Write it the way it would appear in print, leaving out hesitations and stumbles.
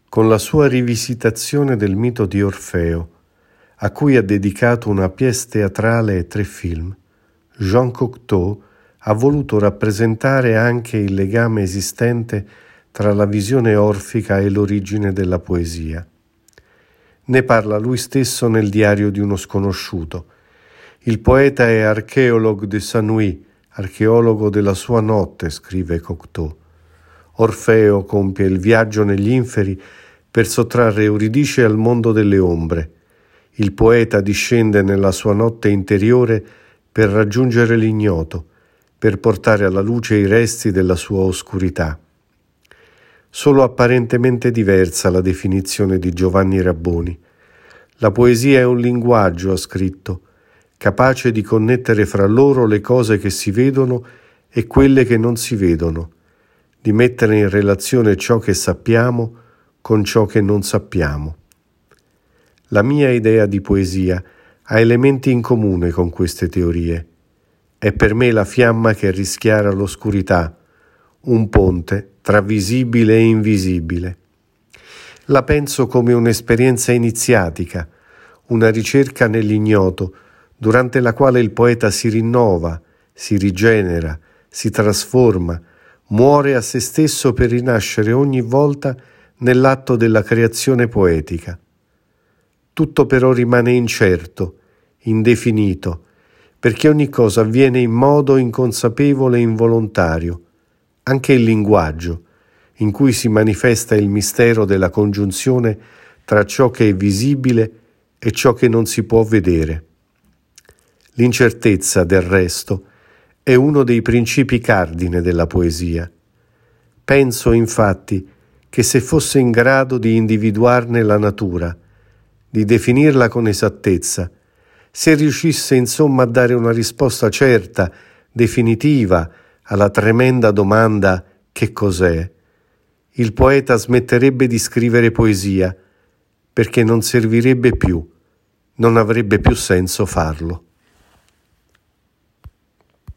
con la sua rivisitazione del mito di Orfeo, a cui ha dedicato una pièce teatrale e 3 film, Jean Cocteau ha voluto rappresentare anche il legame esistente tra la visione orfica e l'origine della poesia. Ne parla lui stesso nel diario di uno sconosciuto. Il poeta è archéologue de sa nuit, archeologo della sua notte, scrive Cocteau. Orfeo compie il viaggio negli inferi per sottrarre Euridice al mondo delle ombre. Il poeta discende nella sua notte interiore per raggiungere l'ignoto, per portare alla luce i resti della sua oscurità. Solo apparentemente diversa la definizione di Giovanni Rabboni. La poesia è un linguaggio, ha scritto, capace di connettere fra loro le cose che si vedono e quelle che non si vedono, di mettere in relazione ciò che sappiamo con ciò che non sappiamo. La mia idea di poesia ha elementi in comune con queste teorie. È per me la fiamma che rischiara l'oscurità, un ponte tra visibile e invisibile. La penso come un'esperienza iniziatica, una ricerca nell'ignoto, durante la quale il poeta si rinnova, si rigenera, si trasforma, muore a se stesso per rinascere ogni volta nell'atto della creazione poetica. Tutto però rimane incerto, indefinito, perché ogni cosa avviene in modo inconsapevole e involontario, anche il linguaggio, in cui si manifesta il mistero della congiunzione tra ciò che è visibile e ciò che non si può vedere. L'incertezza, del resto, è uno dei principi cardine della poesia. Penso, infatti, che se fosse in grado di individuarne la natura, di definirla con esattezza, se riuscisse insomma a dare una risposta certa, definitiva, alla tremenda domanda «che cos'è?», il poeta smetterebbe di scrivere poesia, perché non servirebbe più, non avrebbe più senso farlo.